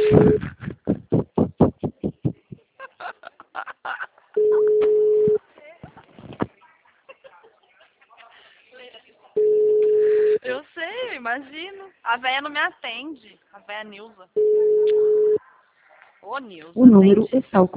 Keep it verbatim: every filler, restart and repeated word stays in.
Eu sei, eu imagino. A véia não me atende. A véia Nilza. Ô, Nilza, O número atende. está ocupado.